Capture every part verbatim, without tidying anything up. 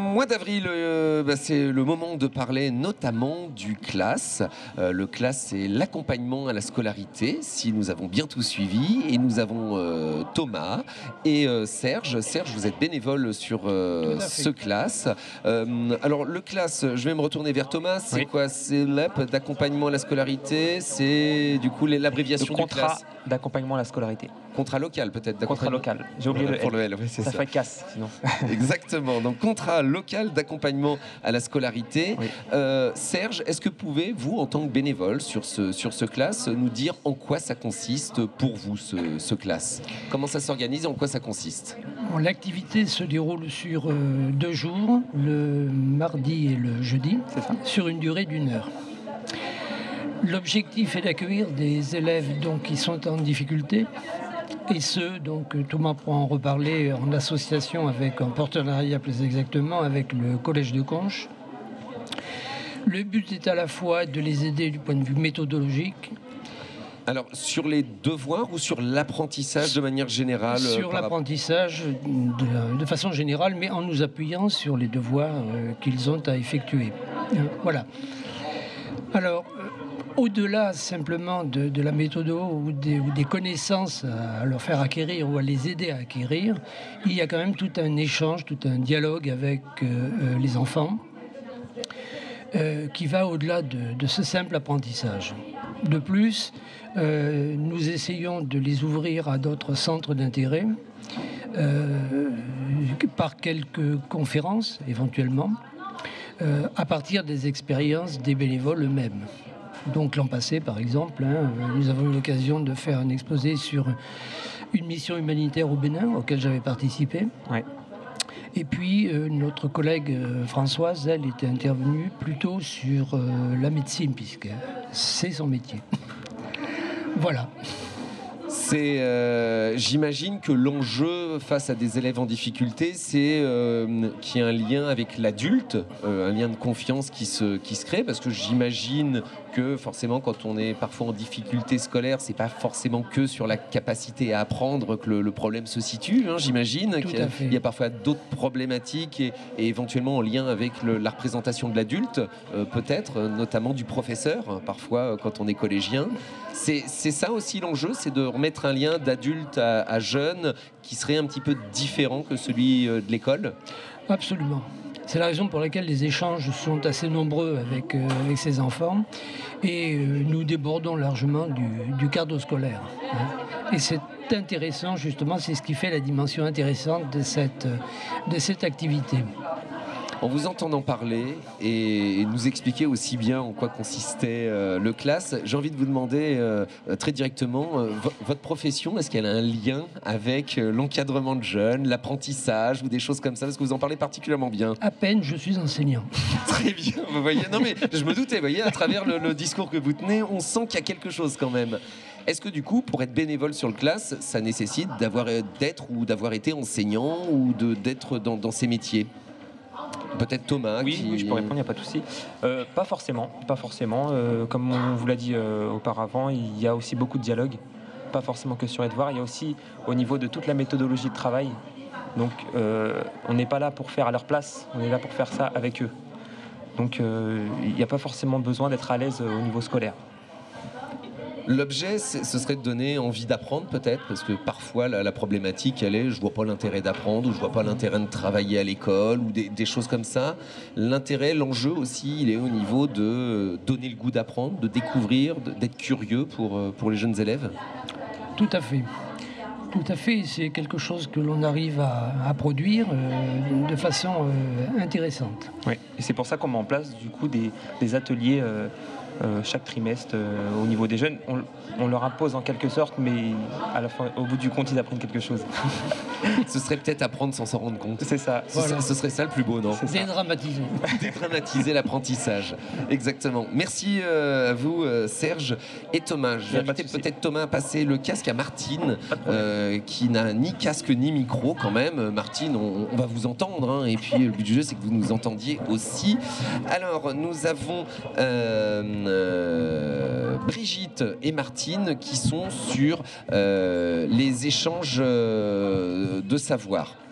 mois d'avril, euh, bah, c'est le moment de parler notamment du CLAS. Euh, le CLAS, c'est l'accompagnement à la scolarité, si nous avons bien tout suivi. Et nous avons euh, Thomas et euh, Serge. Serge, vous êtes bénévole sur euh, ce CLAS. Euh, alors, le CLAS, je vais me retourner vers Thomas. C'est oui. quoi? C'est l'A P d'accompagnement à la scolarité. C'est du coup l'abréviation du CLAS. D'accompagnement à la scolarité. Contrat local, peut-être. Contrat local. J'ai oublié voilà, le L. le L. Oui, c'est ça, ça fait casse, sinon. Exactement. Donc, contrat local d'accompagnement à la scolarité. Oui. Euh, Serge, est-ce que pouvez, vous, en tant que bénévole sur ce, sur ce CLAS, nous dire en quoi ça consiste pour vous, ce, ce CLAS? Comment ça s'organise et en quoi ça consiste? L'activité se déroule sur euh, deux jours, le mardi et le jeudi, sur une durée d'une heure. L'objectif est d'accueillir des élèves donc, qui sont en difficulté, et ce, donc Thomas pourra en reparler, en association avec, en partenariat plus exactement, avec le Collège de Conches. Le but est à la fois de les aider du point de vue méthodologique. Alors, sur les devoirs ou sur l'apprentissage de manière générale? Sur l'apprentissage de, de façon générale, mais en nous appuyant sur les devoirs euh, qu'ils ont à effectuer. Euh, voilà. Alors, euh, au-delà simplement de, de la méthode ou des, ou des connaissances à leur faire acquérir ou à les aider à acquérir, il y a quand même tout un échange, tout un dialogue avec euh, euh, les enfants euh, qui va au-delà de, de ce simple apprentissage. De plus, euh, nous essayons de les ouvrir à d'autres centres d'intérêt euh, par quelques conférences éventuellement, euh, à partir des expériences des bénévoles eux-mêmes. Donc l'an passé, par exemple, hein, nous avons eu l'occasion de faire un exposé sur une mission humanitaire au Bénin, auquel j'avais participé. Ouais. Et puis, euh, notre collègue euh, Françoise, elle, était intervenue plutôt sur euh, la médecine, puisque c'est son métier. Voilà. C'est, euh, j'imagine que l'enjeu face à des élèves en difficulté, c'est euh, qu'il y ait un lien avec l'adulte, euh, un lien de confiance qui se, qui se crée, parce que j'imagine que forcément, quand on est parfois en difficulté scolaire, c'est pas forcément que sur la capacité à apprendre que le, le problème se situe. Hein, j'imagine qu'il y a, il y a parfois d'autres problématiques et, et éventuellement en lien avec le, la représentation de l'adulte, euh, peut-être, notamment du professeur, parfois quand on est collégien. C'est, c'est ça aussi l'enjeu, c'est de remettre un lien d'adulte à, à jeune qui serait un petit peu différent que celui de l'école. Absolument. C'est la raison pour laquelle les échanges sont assez nombreux avec, euh, avec ces enfants et euh, nous débordons largement du, du cadre scolaire. Hein. Et c'est intéressant, justement, c'est ce qui fait la dimension intéressante de cette, de cette activité. En vous entendant parler et nous expliquer aussi bien en quoi consistait euh, le CLAS, j'ai envie de vous demander euh, très directement, euh, v- votre profession, est-ce qu'elle a un lien avec euh, l'encadrement de jeunes, l'apprentissage ou des choses comme ça? Parce que vous en parlez particulièrement bien. À peine, je suis enseignant. Très bien, vous voyez. Non mais je me doutais, vous voyez, à travers le, le discours que vous tenez, on sent qu'il y a quelque chose quand même. Est-ce que du coup, pour être bénévole sur le CLAS, ça nécessite d'avoir, d'être ou d'avoir été enseignant ou de, d'être dans, dans ces métiers? Peut-être Thomas. Oui, qui... oui, je peux répondre, il n'y a pas de souci. Euh, pas forcément, pas forcément. Euh, comme on vous l'a dit euh, auparavant, il y a aussi beaucoup de dialogue, pas forcément que sur les devoirs. Il y a aussi au niveau de toute la méthodologie de travail. Donc, euh, on n'est pas là pour faire à leur place, on est là pour faire ça avec eux. Donc, euh, il n'y a pas forcément besoin d'être à l'aise au niveau scolaire. L'objet, ce serait de donner envie d'apprendre peut-être, parce que parfois la, la problématique, elle est, je vois pas l'intérêt d'apprendre, ou je vois pas l'intérêt de travailler à l'école, ou des, des choses comme ça. L'intérêt, l'enjeu aussi, il est au niveau de donner le goût d'apprendre, de découvrir, de, d'être curieux pour, pour les jeunes élèves. Tout à fait. Tout à fait, c'est quelque chose que l'on arrive à, à produire euh, de façon euh, intéressante. Oui, et c'est pour ça qu'on met en place du coup des, des ateliers euh, euh, chaque trimestre euh, au niveau des jeunes. On, on leur impose en quelque sorte, mais à la fin, au bout du compte, ils apprennent quelque chose. Ce serait peut-être apprendre sans s'en rendre compte. C'est ça. Ce, voilà. ce serait ça le plus beau, non? Dédramatiser. Dédramatiser l'apprentissage. Exactement. Merci euh, à vous, euh, Serge et Thomas. Je vais inviter peut-être Thomas à passer le casque à Martine, euh, qui n'a ni casque ni micro quand même. Martine, on, on va vous entendre. Hein, et puis le but du jeu, c'est que vous nous entendiez aussi. Alors, nous avons euh, euh, Brigitte et Martine qui sont sur euh, les échanges euh, de savoir.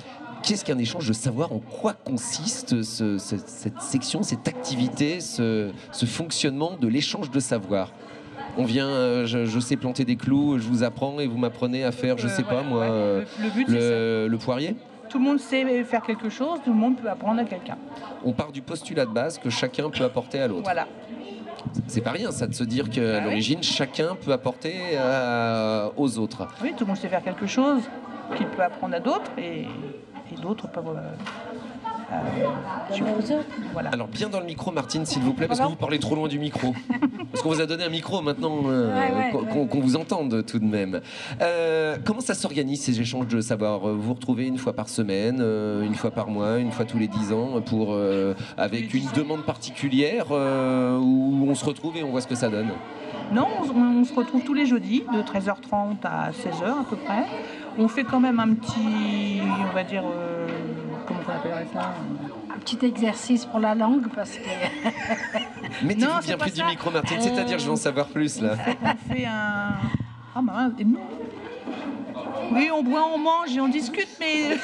qu'est-ce qu'un échange de savoir? En quoi consiste ce, ce, cette section, cette activité, ce, ce fonctionnement de l'échange de savoir? On vient, euh, je, je sais planter des clous, je vous apprends et vous m'apprenez à faire, je Euh, sais voilà, pas moi, ouais. euh, Le- le but, c'est le, le poirier. Tout le monde sait faire quelque chose, tout le monde peut apprendre à quelqu'un. On part du postulat de base que chacun peut apporter à l'autre. Voilà. C'est pas rien ça de se dire qu'à Ah oui. l'origine, chacun peut apporter euh, aux autres. Oui, tout le monde sait faire quelque chose qu'il peut apprendre à d'autres et, et d'autres peuvent. Euh, euh, je- voilà. Alors bien dans le micro, Martine, s'il vous plaît, parce que Pardon vous parlez trop loin du micro. Parce qu'on vous a donné un micro maintenant, euh, Ouais, ouais, qu'on ouais. qu'on vous entende tout de même. Euh, comment ça s'organise ces échanges de savoir? Vous vous retrouvez une fois par semaine, euh, une fois par mois, une fois tous les dix ans, pour, euh, avec une demande particulière, euh, où on se retrouve et on voit ce que ça donne? Non, on, on se retrouve tous les jeudis de treize heures trente à seize heures à peu près. On fait quand même un petit, on va dire, euh, comment on appellerait ça? Un petit exercice pour la langue parce que Mettez-vous Non, bien c'est pas près du ça. micro, Martine, c'est-à-dire je veux en savoir plus là. On fait un. Ah, bah, et nous Oui, on boit, on mange et on discute, mais.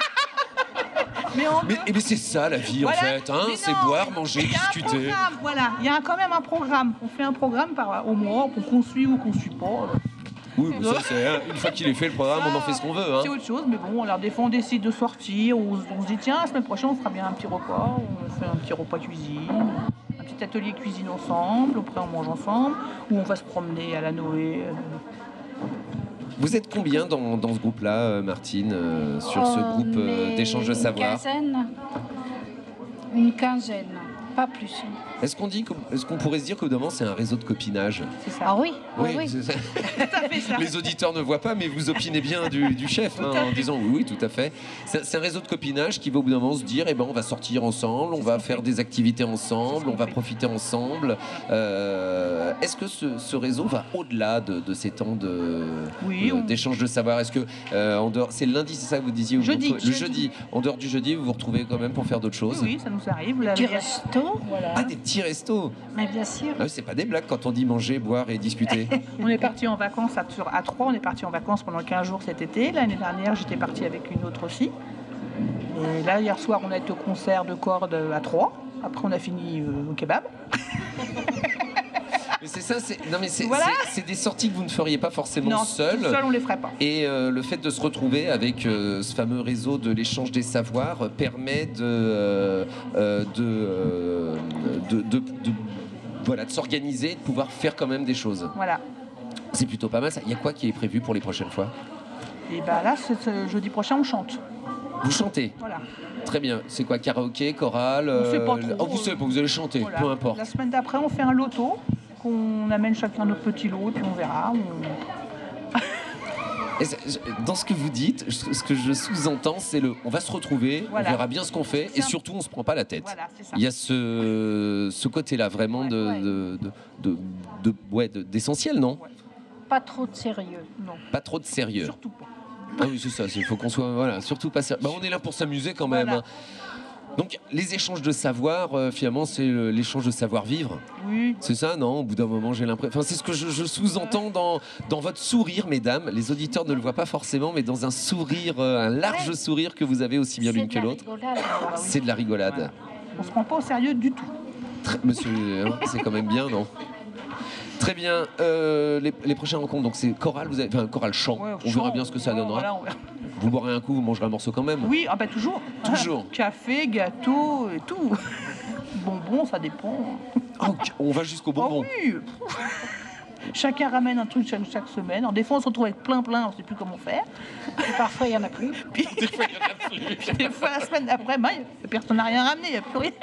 mais on. Mais, eh ben, c'est ça la vie Voilà. en fait, hein, Mais c'est non, boire, manger, il y a un discuter. programme, voilà, il y a quand même un programme. On fait un programme par, au mois, pour qu'on suit ou qu'on suit pas. Oui, mais ça c'est hein, une fois qu'il est fait le programme, on en fait ce qu'on veut. Hein. C'est autre chose, mais bon, alors des fois on décide de sortir, ou on se dit tiens, la semaine prochaine on fera bien un petit repas, on fait un petit repas cuisine, un petit atelier cuisine ensemble, après on mange ensemble, ou on va se promener à la Noé. Vous êtes combien dans, dans ce groupe-là, euh, Martine, euh, sur ce on groupe euh, est d'échange de savoir? Une quinzaine. Une quinzaine, pas plus. Est-ce qu'on dit, que- est-ce qu'on pourrait se dire que évidemment c'est un réseau de copinage? C'est ça. Ah oui, oui, oui. c'est ça. Tout à fait ça. Les auditeurs ne voient pas, mais vous opinez bien du, du chef hein, en disant oui, oui, tout à fait. C'est c'est un réseau de copinage qui va au bout d'un moment se dire, eh ben, on va sortir ensemble, on va faire des activités ensemble, on va profiter ensemble. Euh, Est-ce que ce, ce réseau va au-delà de, de ces temps de Oui, de- on- d'échange de savoir? Est-ce que euh, en dehors, c'est le lundi, c'est ça que vous disiez? vous Jeudi. vous retrouvez- Le Jeudi. jeudi. En dehors du jeudi, vous vous retrouvez quand même pour faire d'autres Oui, choses? oui, ça nous arrive. Vous Du l'avez- resto, Voilà. Ah, des petits restos. mais bien sûr. Ah oui, c'est pas des blagues quand on dit manger, boire et discuter. On est parti en vacances à, sur- à Troyes, on est parti en vacances pendant quinze jours cet été. L'année dernière, j'étais partie avec une autre aussi. Et là, hier soir, on a été au concert de cordes à Troyes. Après, on a fini euh, au kebab. Mais c'est ça, c'est non mais c'est Voilà. c'est- c'est des sorties que vous ne feriez pas forcément Non, seul. tout seul, on les ferait pas. Et euh, le fait de se retrouver avec euh, ce fameux réseau de l'échange des savoirs euh, permet de, euh, euh, de, euh, de, de- de- voilà, de s'organiser, de pouvoir faire quand même des choses. Voilà. C'est plutôt pas mal ça. Il y a quoi qui est prévu pour les prochaines fois? Et bah là, ce, ce jeudi prochain, on chante. Vous chantez? Voilà. Très bien. C'est quoi? Karaoké, chorale? On sait pas euh, trop, oh, vous savez pas, vous allez chanter, Voilà. peu importe. La semaine d'après, on fait un loto, qu'on amène chacun notre petit lot, puis on verra. On- Et c'est- je- dans ce que vous dites, je- ce que je sous-entends, c'est le on va se retrouver, Voilà. on verra bien ce qu'on fait, C'est et un- surtout on se prend pas la tête. Voilà, c'est ça. Il y a ce, ce côté-là vraiment de, Ouais. de, de, de- de- ouais, de- d'essentiel, non? Ouais. Pas trop de sérieux. Non, Pas trop de sérieux. surtout pas. Ah oui, c'est ça, il faut qu'on soit voilà, surtout pas sérieux. Bah, on est là pour s'amuser quand même. Voilà. hein. Donc les échanges de savoir, euh, finalement, c'est le- l'échange de savoir-vivre. Oui. C'est ça, non? Au bout d'un moment, j'ai l'impression. Enfin, c'est ce que je, je sous-entends dans, dans votre sourire, mesdames. Les auditeurs ne le voient pas forcément, mais dans un sourire, euh, un large Ouais. sourire que vous avez aussi bien C'est l'une de que la l'autre. rigolade. C'est de la rigolade. Voilà. On se prend pas au sérieux du tout. Très- monsieur, hein, c'est quand même bien, non? Très bien. Euh, les, les prochaines rencontres, donc c'est chorale, vous avez, enfin chorale chant. Ouais, on chant, verra bien ce que ça ouais, donnera. voilà, on verra. Vous boirez un coup, vous mangerez un morceau quand même. Oui, ah bah toujours. Toujours. Café, gâteau et tout. Bonbons, ça dépend. Ah, ok, on va jusqu'au Ah bonbon. oui. Chacun ramène un truc chaque, chaque semaine. Alors, des fois, on se retrouve avec plein plein, on ne sait plus comment faire. Et parfois, il n'y en a plus. Puis, puis des fois, la semaine d'après, bah, personne n'a rien ramené, il n'y a plus rien.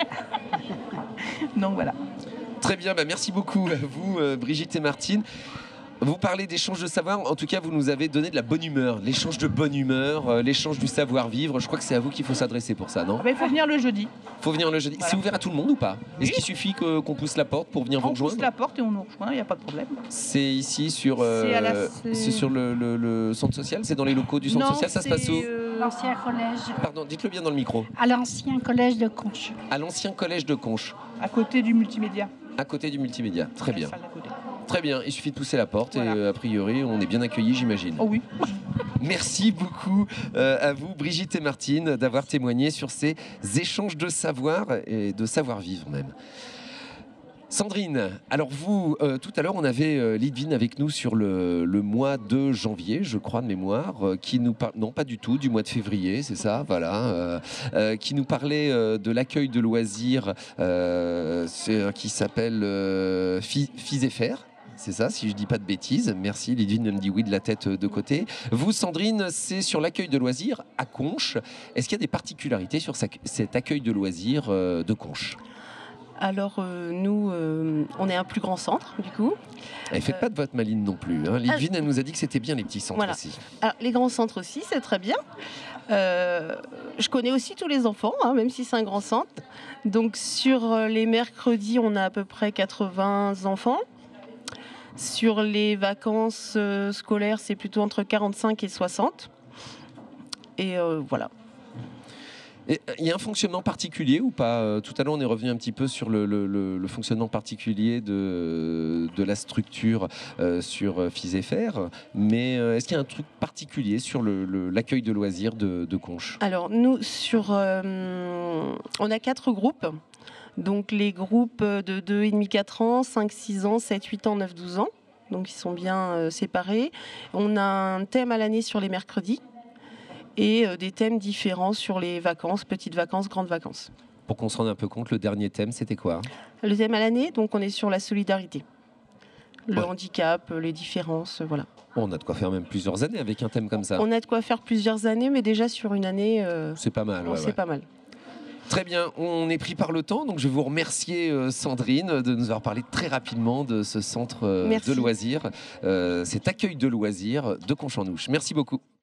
Donc voilà. Très bien, bah, merci beaucoup à vous, euh, Brigitte et Martine. Vous parlez d'échange de savoir, en tout cas vous nous avez donné de la bonne humeur, l'échange de bonne humeur, euh, l'échange du savoir-vivre. Je crois que c'est à vous qu'il faut s'adresser pour ça, non? Ah bah, il faut venir le jeudi. Faut venir le jeudi. Voilà. C'est ouvert à tout le monde ou pas? Est-ce Oui. qu'il suffit que- qu'on pousse la porte pour venir vous On pousse rejoindre? la porte et on nous rejoint, il n'y a pas de problème. C'est ici sur, euh, C'est à la- c'est c'est- sur le, le- le centre social? C'est dans les locaux du centre Non, social? Ça se c'est, passe où? euh, L'ancien collège. Pardon, dites-le bien dans le micro. À l'ancien collège de Conches. À l'ancien collège de Conches, à côté du multimédia. à côté du multimédia. Très La bien. salle d'à côté. Très bien, il suffit de pousser la porte Voilà. et euh, a priori on est bien accueillis, j'imagine. Oh oui. Merci beaucoup euh, à vous, Brigitte et Martine, d'avoir témoigné sur ces échanges de savoir et de savoir-vivre même. Sandrine, alors vous, euh, tout à l'heure, on avait euh, Lidvine avec nous sur le, le mois de janvier, je crois de mémoire, euh, qui nous parle, non pas du tout, du mois de février, c'est ça, voilà, euh, euh, qui nous parlait euh, de l'accueil de loisirs, euh, c'est, qui s'appelle euh, Fi- Fizefer. C'est ça, si je dis pas de bêtises. Merci, Lidvine me dit oui de la tête de côté. Vous, Sandrine, c'est sur l'accueil de loisirs à Conches. Est-ce qu'il y a des particularités sur cet accueil de loisirs euh, de Conches ? Alors, euh, nous, euh, on est un plus grand centre, du coup. Et faites Euh, pas de votre maline non plus. Hein. Lidvine, elle nous a dit que c'était bien les petits centres Voilà. aussi. Alors, les grands centres aussi, c'est très bien. Euh, je connais aussi tous les enfants, hein, même si c'est un grand centre. Donc, sur euh, les mercredis, on a à peu près quatre-vingts enfants. Sur les vacances euh, scolaires, c'est plutôt entre quarante-cinq et soixante. Et euh, voilà. Et il y a un fonctionnement particulier ou pas euh, Tout à l'heure, on est revenu un petit peu sur le, le- le- le fonctionnement particulier de, de la structure euh, sur Fizefer. Mais euh, est-ce qu'il y a un truc particulier sur le- le- l'accueil de loisirs de, de Conches ? Alors, nous, sur, euh, on a quatre groupes. Donc, les groupes de deux et demi quatre ans, cinq six ans, sept huit ans, neuf douze ans. Donc, ils sont bien euh, séparés. On a un thème à l'année sur les mercredis et euh, des thèmes différents sur les vacances, petites vacances, grandes vacances. Pour qu'on se rende un peu compte, le dernier thème, c'était quoi ? Le thème à l'année, donc, on est sur la solidarité. Le Ouais. handicap, les différences, voilà. On a de quoi faire même plusieurs années avec un thème comme ça. On a de quoi faire plusieurs années, mais déjà sur une année, euh, C'est pas mal. ouais, c'est ouais. pas mal. Très bien, on est pris par le temps, donc je vais vous remercier euh, Sandrine de nous avoir parlé très rapidement de ce centre euh, Merci. de loisirs, euh, cet accueil de loisirs de Conches-en-Ouche. Merci beaucoup.